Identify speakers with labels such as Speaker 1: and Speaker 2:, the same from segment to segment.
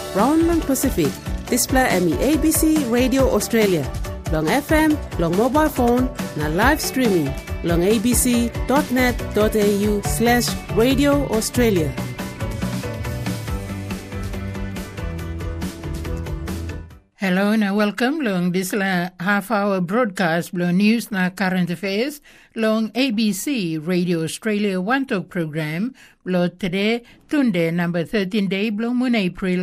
Speaker 1: round long Pacific display ABC Radio Australia long FM long mobile phone na live streaming long abc.net.au/radio Australia.
Speaker 2: Hello and welcome long this half-hour broadcast long news na current affairs long ABC Radio Australia One Talk program long today Tunde number 13 day long Moon April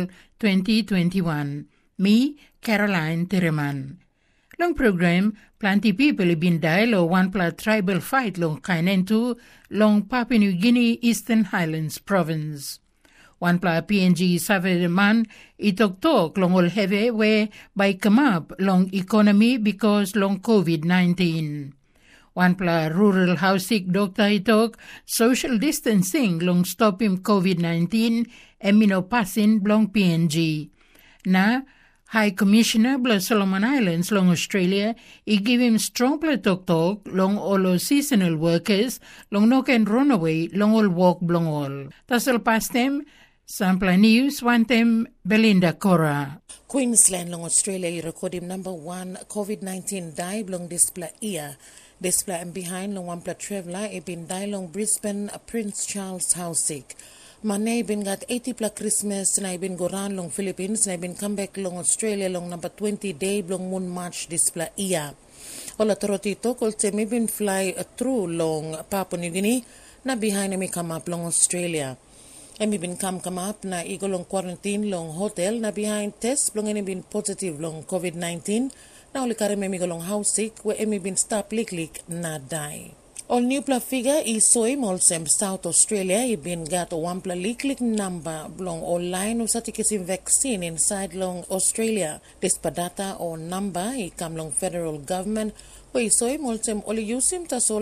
Speaker 2: 2021. Me Caroline Tereman. Long program plenty people have been died long one plat tribal fight long Kainentu long Papua New Guinea Eastern Highlands province. One pla PNG suffered man itok long all heavy way by come up long economy because long COVID-19. One pla rural housing doctor itok social distancing long stop him COVID-19 emino passing long PNG. Na High Commissioner bla Solomon Islands long Australia he give him strong pla talk long all seasonal workers long no can run away long all walk long all. Tasal past them Sample News, one time Belinda Cora.
Speaker 3: Queensland long Australia recorded number 1 COVID-19 die long display year. Display and behind long one plat traveler e been die long Brisbane Prince Charles Housing. Mane been got 80 pla Christmas na been go round long Philippines na been come back long Australia long number 20 day long moon March display year. All authority talk also may been fly through long Papua New Guinea na behind me come up long Australia. Emi bin come up na igo long quarantine long hotel na behind test long emi bin positive long COVID-19 na uli kare emi go long house sick where emi bin stop lik na die. All new pla figure is soy molsem South Australia I bin got one pla lik number long online usatikisim vaccine inside long Australia. This data or number I come long federal government where soy molsem only use him to solve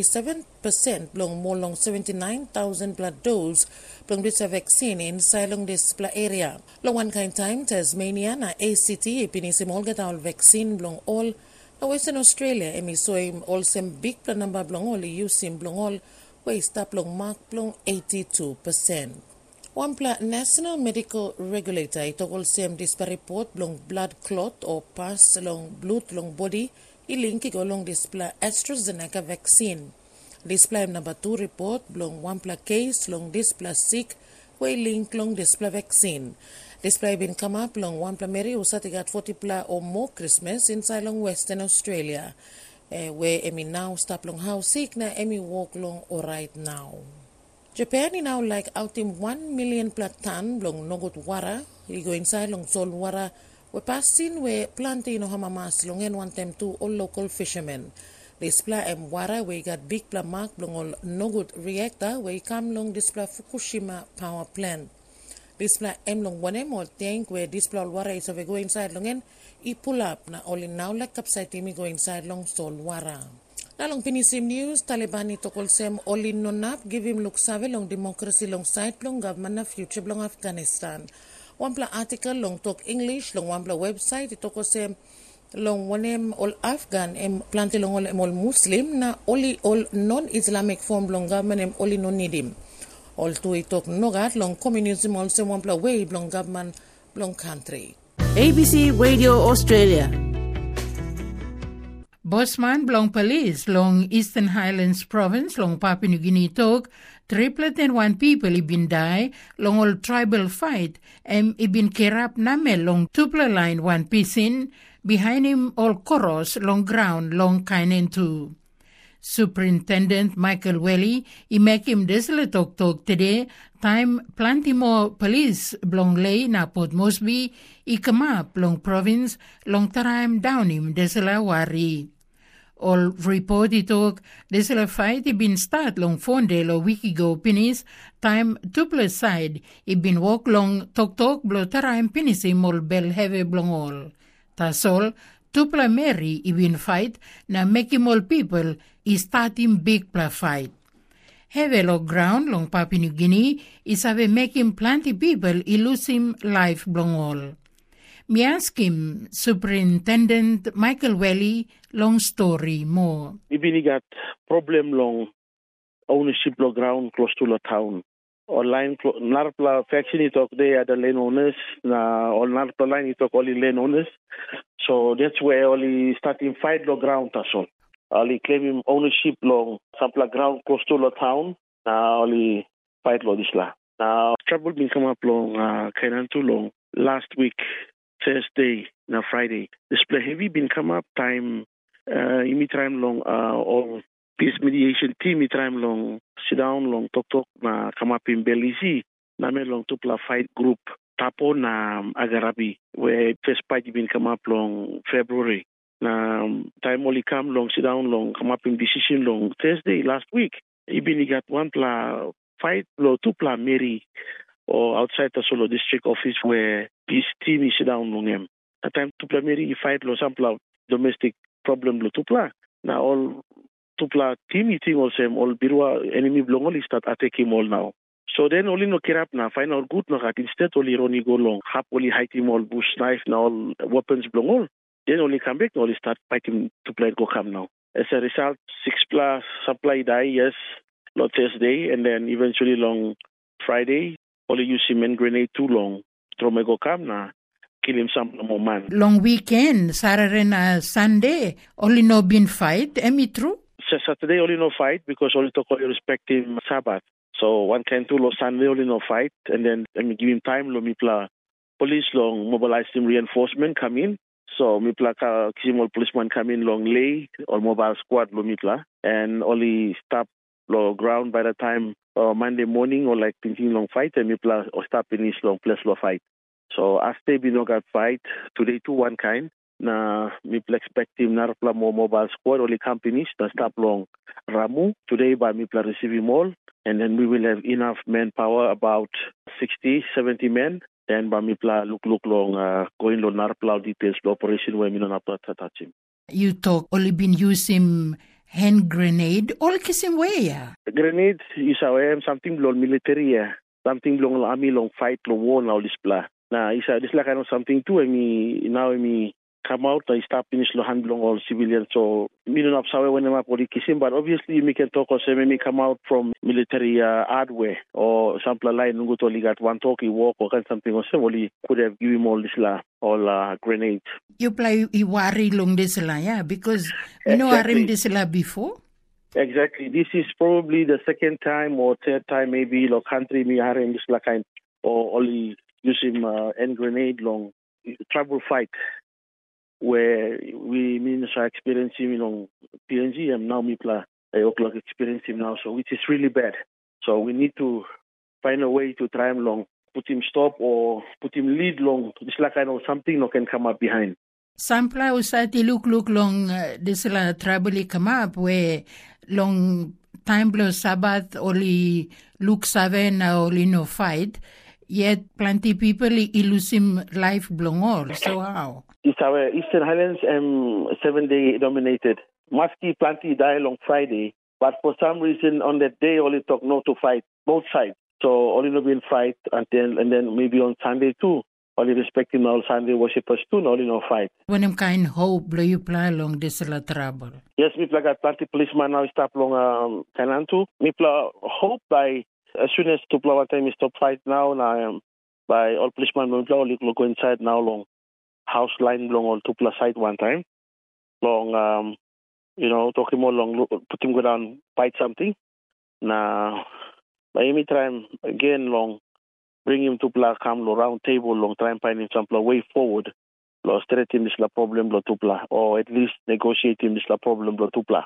Speaker 3: 57% long more long 79,000 blood dose long this vaccine inside long this area. Long one kind time Tasmania na ACT pinisim all get our vaccine long all na Western Australia emi soy also big pla number long all use him long all where stop long mark long 82%. One pla national medical regulator it also this report long blood clot or pass long blood long body ilinki go long display AstraZeneca vaccine. Display number 2 report long one pla case long display sick way link long display vaccine. Display been come up long one pla Mary usati got 40 pla or more Christmas inside long Western Australia. Where emi now stop long how sick na emi walk long all right now. Japan now like out in 1 million pla ton long nogot wara. We go inside long sol wara. We passing we planting no hamamas long and one time to all local fishermen. Display and wara we got big pla mark long all no good reactor we come long display Fukushima power plant. Display em long one more tank where display wara is we go inside long and I pull up na all in now like kapsay timi go inside long sol wara. Na long pinisim news Taliban ito kolsem all in nonap give him look save long democracy long side long government na future long Afghanistan. One pla article long talk English long one pla website ito kolsem long one all Afghan planti long all Muslim na only all non-Islamic form long government only no need him. All to it talk nogat long communism also one pla way long government long country.
Speaker 1: ABC Radio Australia.
Speaker 2: Bosman long police long Eastern Highlands province long Papua New Guinea talk 301 people have been die long all tribal fight have been kerap name long tupla line one piece in behind him all koros long ground long Kainentu. Superintendent Michael Welly he make him desla talk today time plenty more police long lay na Port Moresby I come up long province long time down him desla wari. All report it talk desla fight it been start long fonde lo week ago pinis time tupla side it been walk long talk blo time pinisim all bell heavy blong all. Tasol tupla Mary it been fight na make him all people is starting big pla fight. Heavy long ground long Papua New Guinea is have making plenty people lose him life blong all. Me ask him, Superintendent Michael Welly, long story more.
Speaker 4: Even got problem long ownership of ground close to the town. online narpla faction itok they are the landowners na all narpla line itok only landowners. So that's where only starting fight lo ground tasol. Only claiming ownership long sampla ground close to the town. Now only fight lo disla. Now trouble been come up long kainan too long last week Thursday na Friday. Display heavy been come up time imi time long all peace mediation team imi time long sit down long talk na come up in Belize na me long tupla fight group tapo na Agarabi where first fight been come up long February. Na time only come long sit down long come up in decision long Thursday last week. Even got one pla fight lo two pla Mary or outside the Solo district office where peace team is sit down long him. At time two pla Mary fight lo some pla domestic problem lo two pla. Now all two pla team meeting also all birwa enemy blong only start attacking all now. So then only no kirap na find out good no kat instead only Ronnie go long hap only hide him all bush knife na all weapons blong all. Then only come back only start fighting to play go come now. As a result 6 plus supply die yes not Thursday and then eventually long Friday only use him and grenade too long. Throw me go come na kill him some more man.
Speaker 2: Long weekend Saturday na Sunday only no been fight. Am I true?
Speaker 4: So Saturday only no fight because only to call respective Sabbath. So one can do Sunday only no fight and then give him time lo mipla police long mobilize him reinforcement come in. So mipla kisimol policeman come in long lay or mobile squad lo mipla and only stop lo ground by the time Monday morning or like thinking long fight and mipla or stop in this long place lo fight. So after we no got fight today too one kind na mipla expect him narpla more mobile squad only companies na stop long Ramu today by mipla receive him all and then we will have enough manpower about 60-70 men. Then Bamipla look long going on narpla details the operation where we don't have to touch him.
Speaker 2: You talk only been using hand grenade all kisim way ya.
Speaker 4: Grenade is something long military something long army long fight long war now this blah. Now is this like kind of something too now come out I stop finish lo hand long all civilians so we don't have sawe when I'm kisim but obviously we can talk also when we come out from military hardware or sample line nungo to got one talkie walk or something or only could have given him all this all grenades.
Speaker 2: You play worry long this yeah because we know arim this before.
Speaker 4: Exactly. This is probably the second time or third time maybe lo country me arim this kind or only using hand grenade long trouble fight. Where we are experiencing PNG and now Mipla o'clock experiencing now, so which is really bad. So we need to find a way to try him long, put him stop or put him lead long. It's like something no can come up behind.
Speaker 2: Sampla usati look long this la trouble come up where long time blow Sabbath only look 7 only no fight. Yet plenty people illusim life blong all. So how?
Speaker 4: It's our Eastern Highlands 7-day dominated. Maski plenty die on Friday, but for some reason on that day only talk no to fight both sides. So only no been fight until and then maybe on Sunday too. Only respecting all Sunday worshippers too, only no fight.
Speaker 2: When I'm kind hope blow you play along this la trouble.
Speaker 4: Yes, me got plenty policeman now stop long Kanantu. Me hope by as soon as to play one time stop fight now by all policemen will go inside now long house line long all to plus side one time long talking more long put him go down fight something now by any time again long bring him to play come round table long try and find him some way forward lo straight him this la problem lo to play or at least negotiate him this la problem lo to play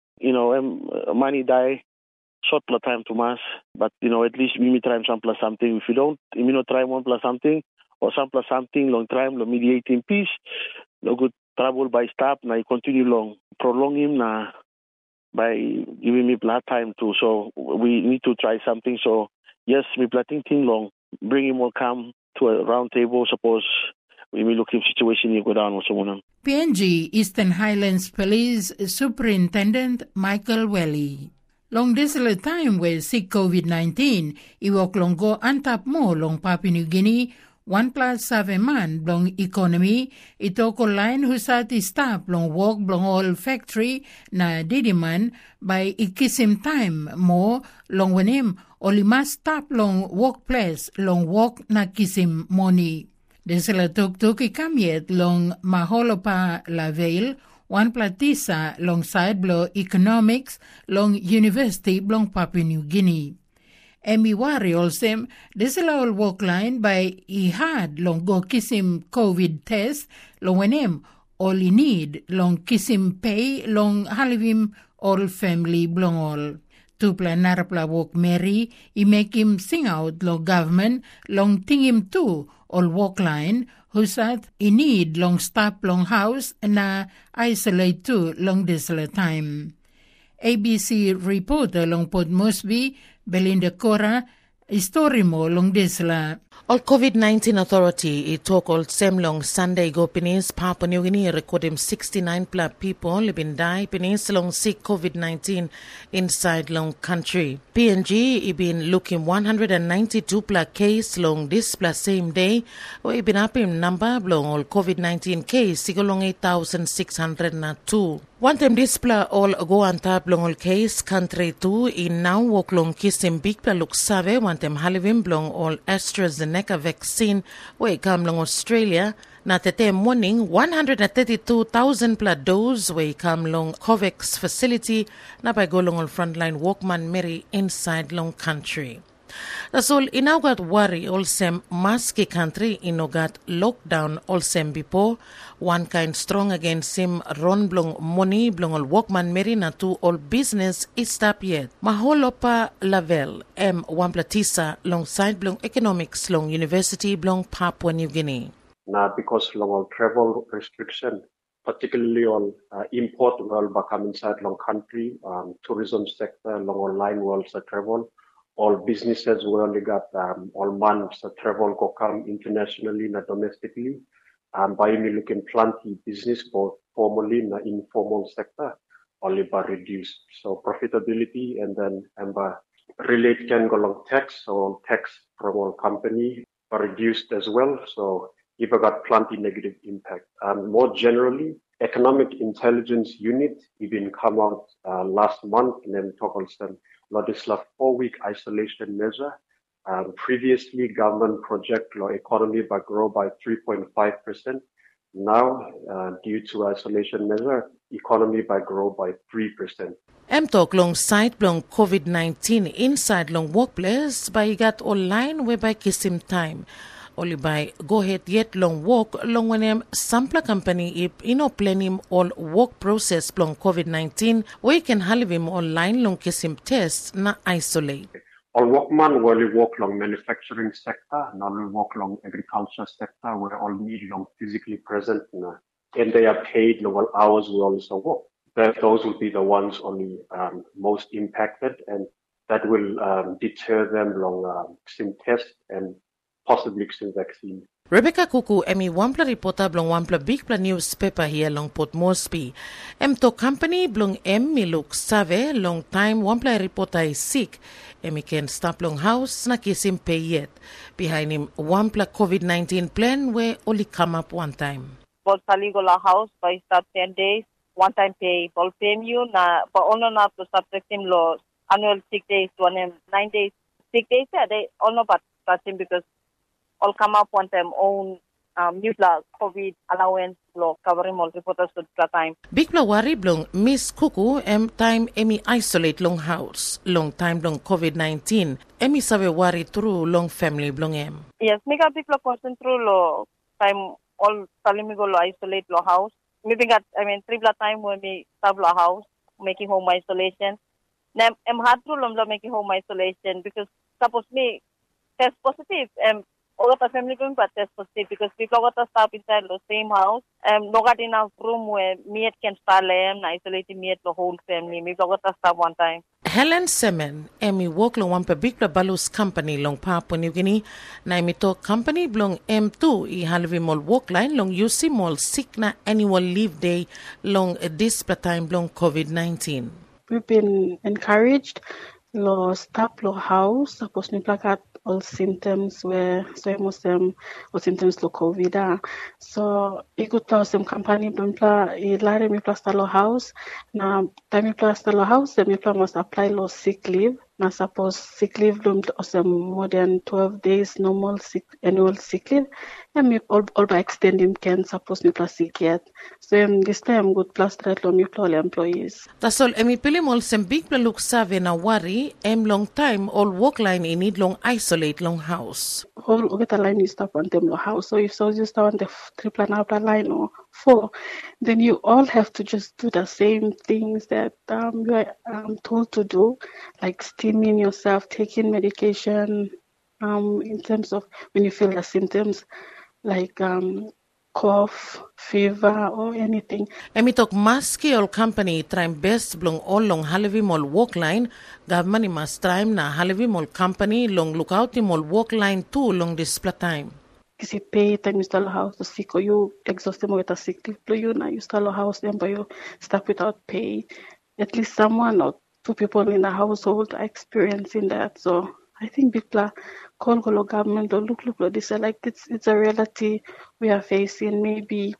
Speaker 4: money die short la time to mass, but at least we try some plus something. If you don't, try one plus something or some plus something long time, lo mediating peace, no good trouble by stop. Now you continue long, prolong him now by giving me blood time too. So we need to try something. So yes, we planting thing long, bring him all come to a round table. Suppose we may look in situation you go down or someone.
Speaker 2: PNG Eastern Highlands Police Superintendent Michael Welly. Long this little time where sick COVID-19, iwok long go antap mo long Papua New Guinea, 1+7 man long economy, itoko line husati stop long walk long all factory na didiman by ikisim time mo long wanim oli mas stop long workplace long work na kisim money. Desala tuk ikamiet long Maholopa Lavale, One Platisa long side blo economics long University long Papua New Guinea. Emi wari olsem desala ol work line by ihad long go kisim COVID test long wenem all I need long kisim pay long halivim all family blong all. Tupla narapla work Mary I make him sing out long government long ting him too all work line husat I need long stop long house na isolate too long desala time. ABC reporter long Port Moresby Belinda Cora story mo long desla.
Speaker 3: All COVID-19 authority it talk all same long Sunday go Penis Papua New Guinea record him 69 plus people living die Penis long sick COVID-19 inside long country. PNG it been looking 192 plus case long this plus same day or it been up in number long all COVID-19 case sigo long 8,602. One time this pla all go on top long all case country too in now walk long kiss big pla look save one time halivim long all AstraZeneca vaccine where come long Australia na tete morning 132,000 pla dose where come long COVAX facility na by go long all frontline walkman Mary inside long country. That's all inagat worry all sem maski country inogat lockdown all sem before one kind strong against him ron blong money blong all workman Mary na to all business is stop yet. Maholopa Lavale one platisa long side blong economics long University blong Papua New Guinea.
Speaker 5: Now because long all travel restriction particularly on import world come inside long country tourism sector long all line worlds travel. All businesses we only got all months travel go come internationally and domestically. By me looking plenty business both formally and informal sector only by reduced. So profitability and then relate can go along tax so tax from all company are reduced as well. So if I got plenty negative impact. More generally, Economic Intelligence Unit even come out last month and then talk on some this 4-week isolation measure. Previously, government project law economy by grow by 3.5%. Now, due to isolation measure, economy by grow by 3%.
Speaker 3: Talk long side long COVID-19 inside long workplace by got online whereby kisim time. Only by go ahead yet long work long when sample company if plan him all work process long COVID-19 we can have him online long kisim test na isolate.
Speaker 5: All workman will work long manufacturing sector, now we work long agriculture sector where all need long physically present and they are paid long hours we also work. Those will be the ones only most impacted and that will deter them long kisim test and possibly kisim vaccine.
Speaker 3: Rebecca Kuku emi wampla reporter blong wampla big pla newspaper here long Port Moresby. To company blong mi look save long time wampla reporter is sick. Emi can stop long house na kisim pay yet. Behind him wampla COVID-19 plan where only come up one time.
Speaker 6: Bol saligola house by start 10 days. One time pay bol pay you na but only na to subject him law annual sick days to 9 days sick days they all know but him because all come up one time own new COVID allowance law covering all reporters to the time.
Speaker 3: Big pla worry blong Miss Kuku time emi isolate long house long time long COVID-19 emi save worry through long family blong em.
Speaker 6: Yes, make a big pla concern through lo time all salimigo lo isolate lo house. Maybe got 3 time when me stab lo house making home isolation. Then hard through lo making home isolation because suppose me test positive all the family going but test positive because people got to stop inside the same house. No got enough room where me can start and isolating me the whole family. Me got to stop one time.
Speaker 3: Helen Semen, emi work long one big balus company long Papua New Guinea. Na emi to company long M2 I halvi mol work line long UC mol sick na annual leave day long this time long COVID-19.
Speaker 7: We've been encouraged lo stop lo house suppose me plakat all symptoms where most of them or symptoms lo COVID. So I could tell some company blumpla I lare me plasta lo house. Na time me plasta lo house, me must apply lo sick leave. na suppose sick leave lum or more than 12 days normal annual sick leave. And me all by extending can suppose me plus sick yet. So this time good plus that long all employees.
Speaker 3: Tasol emi pilim all sem big look save na worry long time all work line in need long isolate long house.
Speaker 7: All get a line you stop on them house. So if so you start on the triple and outer line or 4, then you all have to just do the same things that you are told to do, like steaming yourself, taking medication, in terms of when you feel the symptoms, like cough, fever, or anything.
Speaker 3: Emi talk maski all company try best blong all long halevi mall work line. Government must try na halevi mall company long look out in mall work line too long display time.
Speaker 7: Kasi pay time you start house to sick or you exhausted with a sick leave you now you start house then but you stuck without pay. At least someone or 2 people in the household are experiencing that. So I think people call government or look this like it's a reality we are facing. Maybe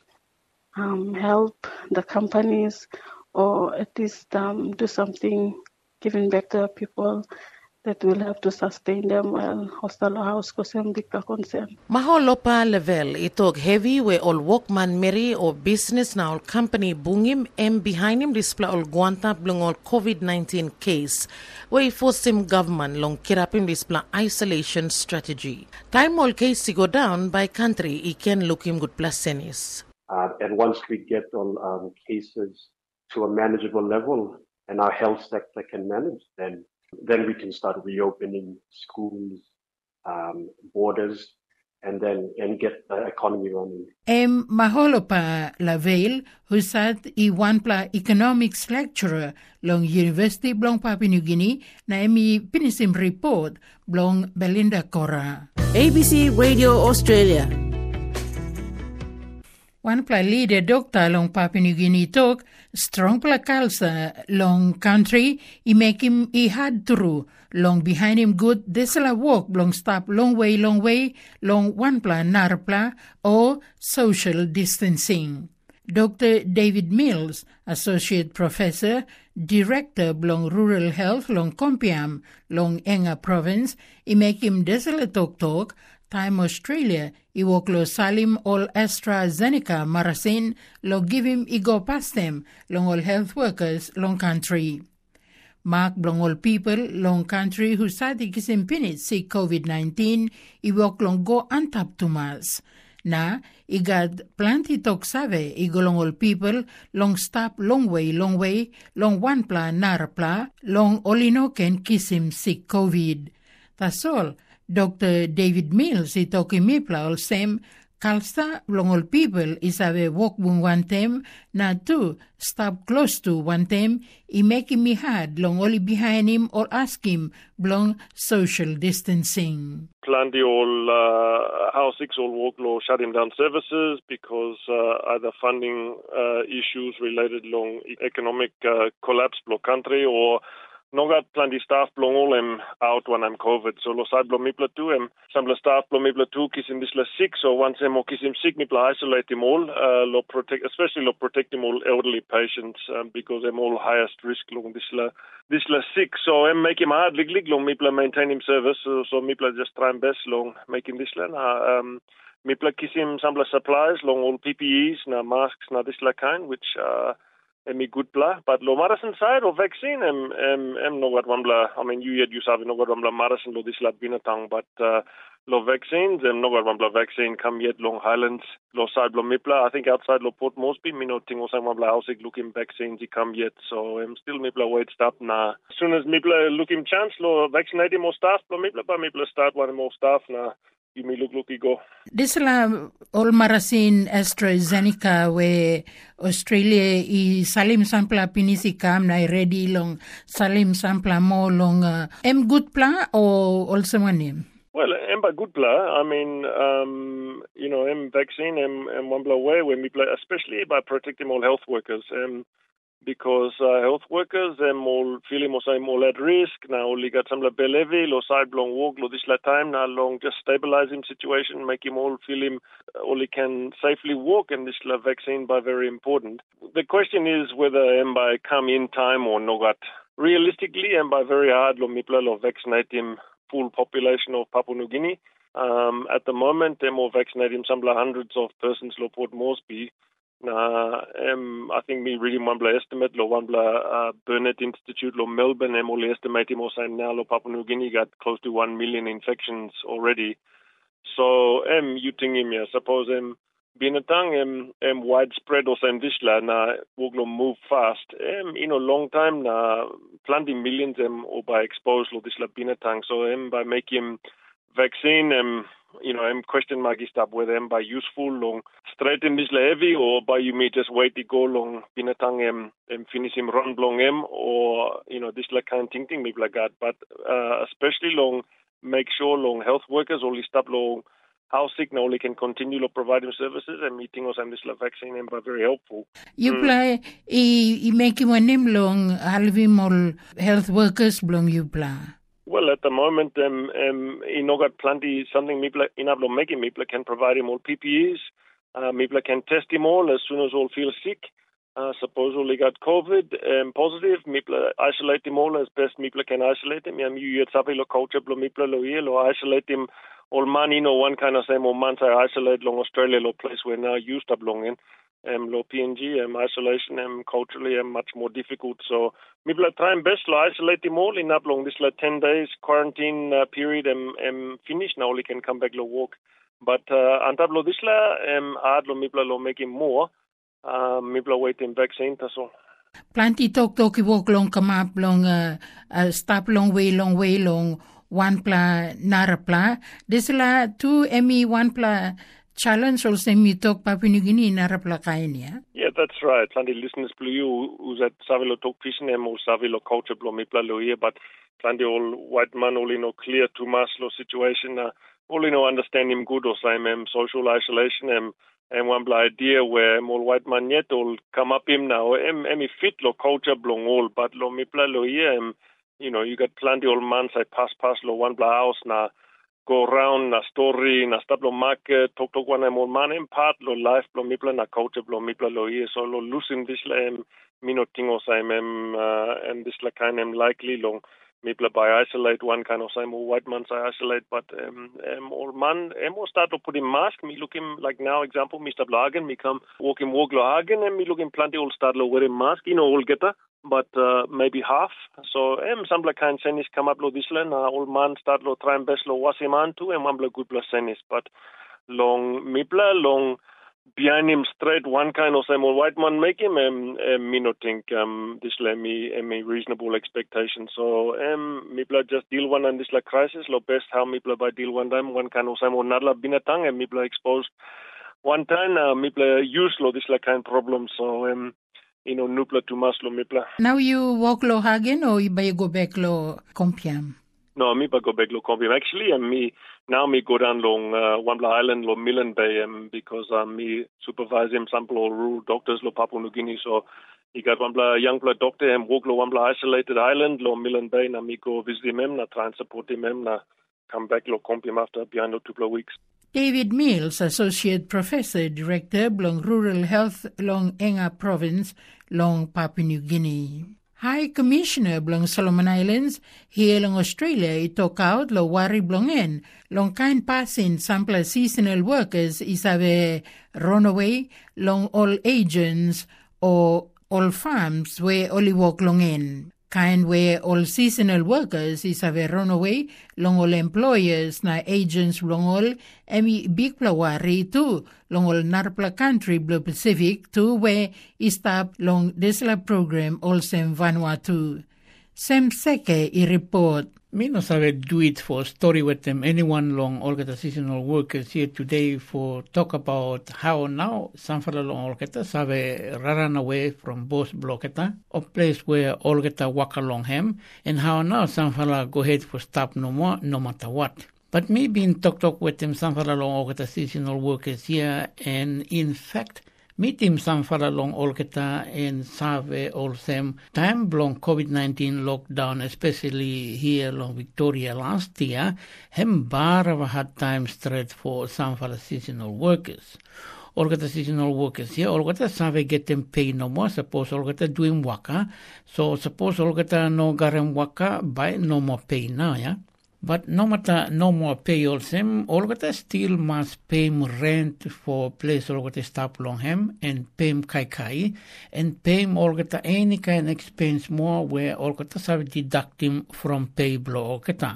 Speaker 7: help the companies or at least do something giving back to people that will have to sustain them while hostel house because I'm big concern.
Speaker 3: Maholopa level itog heavy we all workman meri or business na all company bungim behind him display all guanta blong all COVID-19 case we force him government long kirapim display isolation strategy. Time all case to go down by country he can look him good plus senis.
Speaker 5: And once we get all cases to a manageable level and our health sector can manage, then we can start reopening schools, borders, and get the economy running.
Speaker 2: Maholo pa Lavale, who sat one economics lecturer long University blong Papua New Guinea, na pinisim report blong Belinda Cora.
Speaker 1: ABC Radio Australia.
Speaker 2: One leader doctor long Papua New Guinea talk strong kalsa long country he make him he had through long behind him good desala walk long stop long way long one narpla or social distancing. Dr. David Mills, Associate Professor, Director long Rural Health long Kompiam long Enga Province, he make him desala talk Time Australia, I walk lo salim all AstraZeneca marasin lo give him go past them long all health workers long country. Mark long all people long country who sadi kisim pinit see COVID-19 I walk long go antap tumas. Na I got plenty talk save I go long all people long stop long way long one pla narapla long olinoken kisim sick COVID. That's all. Dr. David Mills I toki mipla all same kalsta long all people is ave walk one time na two stop close to one time I make me hard long only behind him or ask him long social distancing.
Speaker 8: Plenty all house six all work law shutting down services because either funding issues related long economic collapse blow country or Nogat plenty staff blong all out when I'm COVID. So lo side blong mipla too some staff blong mipla too kisim disla sick. So once mo kisim sick mipla isolate them all. Lo protect especially lo protect them all elderly patients because them all highest risk long disla sick. So make him hard lig long mipla maintain him service. So mipla just try him best long make him disla mipla kisim some supplies long all PPEs na masks na disla kind which emi good bla, but lo marasin side or vaccine no what one bla. I mean you have no what one bla marasin lo disla binatang, but lo vaccines no what one bla vaccine come yet long Highlands lo side lo mipla. I think outside lo Port Moresby me no tingo sang one bla ausig looking vaccines he come yet, so still mipla wait stop na. As soon as mipla looking chance lo vaccinate more staff lo mipla pa mipla start one more staff na. You may look go.
Speaker 2: This la all marasin AstraZeneca we Australia I salim sampla pinisi kam na ready long salim sampla mo long good pla or also one.
Speaker 8: Well, by good pla, I mean vaccine one bla way when we play, especially by protecting all health workers because health workers all feeling more at risk now only got some level or side long walk lo this time now long just stabilize him situation make him all feel him only can safely walk and this vaccine by very important. The question is whether by come in time or no got realistically, and by very hard, lo mipla lo vaccinate him full population of Papua New Guinea. At the moment, they more vaccinate him some hundreds of persons lo Port Moresby. I think me reading one estimate lo one Burnett Institute lo Melbourne only estimate him also now lo Papua New Guinea got close to 1 million infections already. So you think him suppose binatang widespread also in this land will move fast. In a long time planting millions or by exposed lo this la binatang. So by making vaccine question mark is up whether by useful long straight in this heavy or by you may just wait to go long binatang finish him run long or this like kind of thing maybe like that. But especially long make sure long health workers only stop long how sick now only can continue to provide them services and meeting us and this la vaccine and very helpful.
Speaker 2: You play make him a name long halvim all health workers belong you play.
Speaker 8: Well, at the moment, got plenty something people making people can provide him all PPEs. People can test him all as soon as all feel sick. Supposedly got COVID positive. People isolate him all as best people can isolate him. You culture isolate him all man. One kind of same or month I isolate long Australia place where now used up long in. Low PNG, isolation, culturally, much more difficult. So, people are trying best to isolate them all in up long this 10 days quarantine period and finish now. Only can come back to walk. But on top of this, hard people are making more. People are waiting vaccine. So.
Speaker 2: Plenty talk walk long come up long stop long way one pla narapla. This la 2 ME 1 pla. Challenge also me talk Papua New Guinea narapla.
Speaker 8: Yeah, that's right. Plenty listeners blue who's at Savilo talk fishing or Savilo culture blow me here, but plenty all white man only clear to maslo situation only understand him good or same social isolation and one idea where more white man yet all come up him now fit lo culture blong all but lo me here you got plenty old man say pass lo one house now. Go around na story na stablo market talk one more man part lo life lo mipla na culture lo mipla lo here so lo losing this mino tingo same and this la kind likely long mipla by isolate one kind of same white man say isolate but old man start to put him mask me look him like now example Mr. Blagen me come walk lo hagen and me look him plenty old start lo wear him mask all get but maybe half. So some like kind senis come up lo this land old man start lo try and best lo was him on too and one good plus senis but long mipla long behind him straight one kind of same old white man make him me not think this let me reasonable expectation. So mipla just deal one on this like crisis lo best how mipla by deal one time one kind of same old nadla binatang and mipla exposed one time mipla use lo this like kind problem so nupla to maslo mipla.
Speaker 2: Now you walk lo hagen or you go back lo kompiam?
Speaker 8: No, me go back lo kompiam. Actually, me go down long Wambla Island lo Millen Bay because me supervise him sample all rural doctors lo Papua New Guinea. So he got Wambla young blood doctor and walk lo Wambla isolated island lo Millen Bay. Na me go visit him na try and support him na come back lo kompiam after behind 2 weeks.
Speaker 2: David Mills, Associate Professor, Director, Long Rural Health, Long Enga Province, Long Papua New Guinea. High Commissioner, Long Solomon Islands, here Long Australia, he talk out lo wari blongen, long kind passing sample seasonal workers is have runaway, long all agents or all farms where only work long in. Kind where all seasonal workers is have a runaway, long all employers na agents long all big plawari too, long all Narpla country Blue Pacific too where is stop long desla program also in Vanuatu. Sem Seke I report.
Speaker 9: Me no sabe do it for story with them anyone long Olgeta seasonal workers here today for talk about how now Sanfala long Olgeta sabe run away from both blocketa of place where Olgeta walk along him and how now Sanfala go ahead for stop no more no matter what. But me been talk with them Sanfala long Olgeta seasonal workers here and in fact meet him Sanfala long Olgeta and save all same time long COVID-19 lockdown, especially here long Victoria last year, hem bar of a hard time straight for Sanfala seasonal workers. olgata seasonal workers here, olgata save get them pay no more, suppose olgata doing waka, so suppose olgata no garem waka, by no more pay now, yeah? But no matter no more pay also, olgata still must pay rent for place olgata stop long hem and pay kai and pay olgata any kind expense more where olgata save deduct him from pay blow olgata.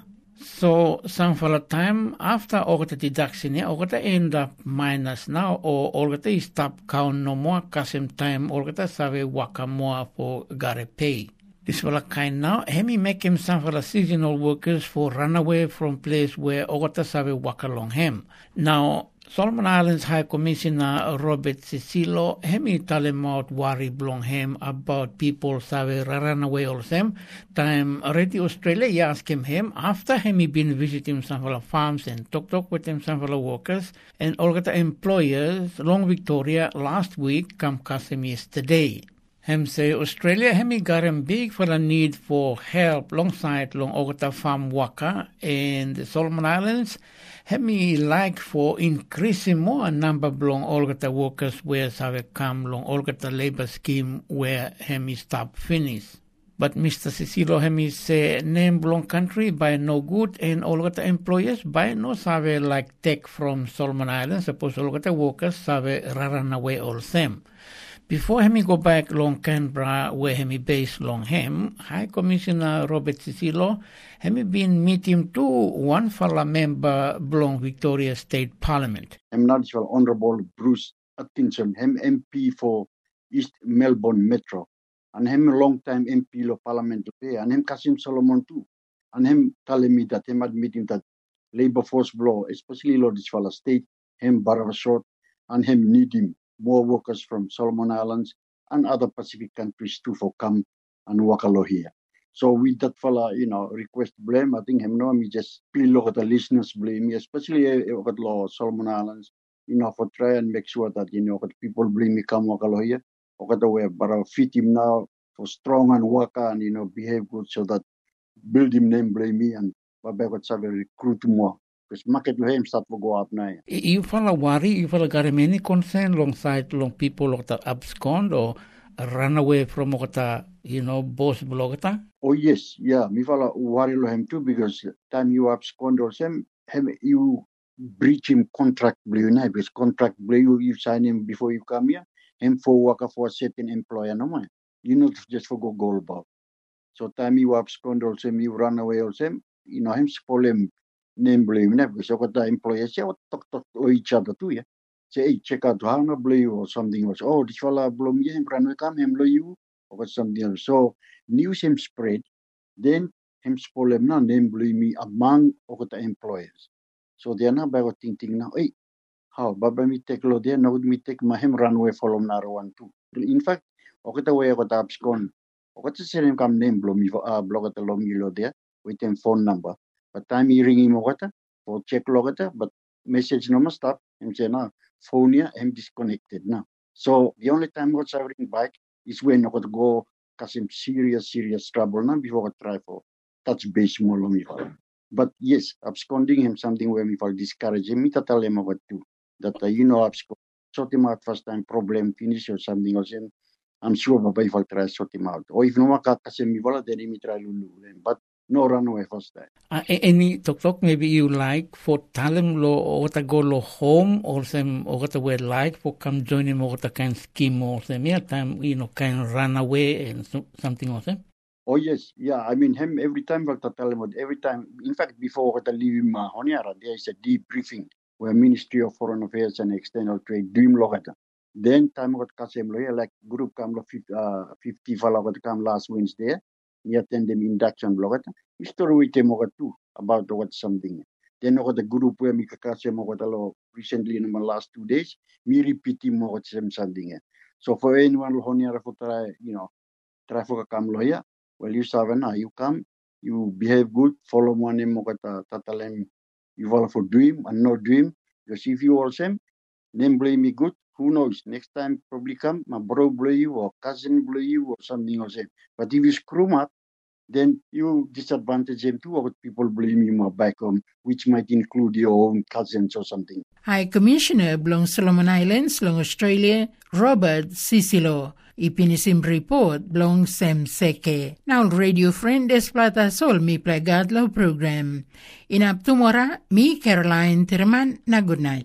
Speaker 9: So some for the time after olgata deduction, olgata end up minus now or olgata stop count no more custom time olgata save waka more for gotta pay. This will kind now. Hemi make him some for the seasonal workers for run away from place where ogata save walk along him. Now, Solomon Islands High Commissioner Robert Cicillo, hemi tell him out worry belong him about people save run away all them. Time Radio Australia, he ask him after hemi been visiting some for the farms and talk with them some for the workers and all the employers long Victoria last week come custom yesterday. Hem say Australia hemi got him big for the need for help alongside long ogata farm waka and the Solomon Islands hemi like for increasing more number long ogata workers where have come long ogata labor scheme where hemi stop finish. But Mr. Cicillo hemi say name belong country by no good and ogata employers by no save like take from Solomon Islands suppose ogata workers save run away all them. Before hemi go back long Canberra, where hemi base long hem, High Commissioner Robert Cicillo hemi been meeting to one fella member belong Victoria State Parliament.
Speaker 10: I'm not sure Honourable Bruce Atkinson, him MP for East Melbourne Metro, and him a long time MP lo Parliament there, and him Kasim Solomon too, and him telling me that him had meeting that Labour Force blow, especially lo this fella state, him Barawa short, and him need him. More workers from Solomon Islands and other Pacific countries too for come and work along here. So with that fella, request blame, I think him no, me just please look at the listeners blame me, especially at Solomon Islands, for try and make sure that, people blame me come work along here. Okay, the way, but I'll fit him now for strong and worker and, behave good so that build him name blame me and Babay would have recruit more. Because market lo him start to go up now.
Speaker 9: You fella worry, you fella got many concern alongside long people that abscond or run away from okata, boss blogata?
Speaker 10: Oh yes, yeah. Me fella worry lo him too because time you abscond or him you breach him contract blue na because contract blue you sign him before you come here. Him for worker for a certain employer no man. You not just for go about. So time you abscond or him you run away or him, him spoil him. Name blame because the employers talk to each other too, yeah. Say, hey, check out how no blame or something else. Oh, this fella blame him, can we come him blame you or something else. So news him spread, then him spoil him now name blame me among the employers. So they are now by thinking now, hey, how Baba me take lo there, now me take my him run away follow one too. In fact, the way I got abscond, the same come name blame me blog at the lo there with him phone number. But time he ring him for check logata, but message no must stop. Him say now phone here, him disconnected now. So the only time what's I ring back is when I got to go cause him serious trouble now before I try for touch base more on me. But yes, absconding him something where me for discourage him, me to tell him about too. That abscond sort him out first time problem finish or something else. I'm sure Baba if I'll try sort him out. Or if no makakasem me wala, then me try lulu. But no run away first time.
Speaker 9: Any talk maybe you like for talem lo or to go lo home or some or to wear like for come join him or to kind scheme or some time kind run away and something or them.
Speaker 10: Oh yes, yeah. I mean him every time we'll tell him every time. In fact, before I leave him Honiara, there is a debriefing where Ministry of Foreign Affairs and External Trade do him logata. Then time got kasem lo like group come 50 fella got come last Wednesday. We attend them induction blog. History with them too about what something. Then the group where we recently in the last 2 days, we repeat him what something. So for anyone who try for come lawyer, well you savana, you come, you behave good, follow one name tatalem, you follow for dream and no dream. Because if you all same, name blame me good. Who knows? Next time probably come, my bro blame you or cousin blame you or something else. But if you screw up, then you disadvantage them too. What people blame you back home, which might include your own cousins or something.
Speaker 2: High Commissioner belong Solomon Islands, long Australia, Robert Cicilo. Ipinisim report belong Sem Seke. Now radio friend Desplata Sol mi plegadlo program. Inap tumora mi Caroline Tirman na good night.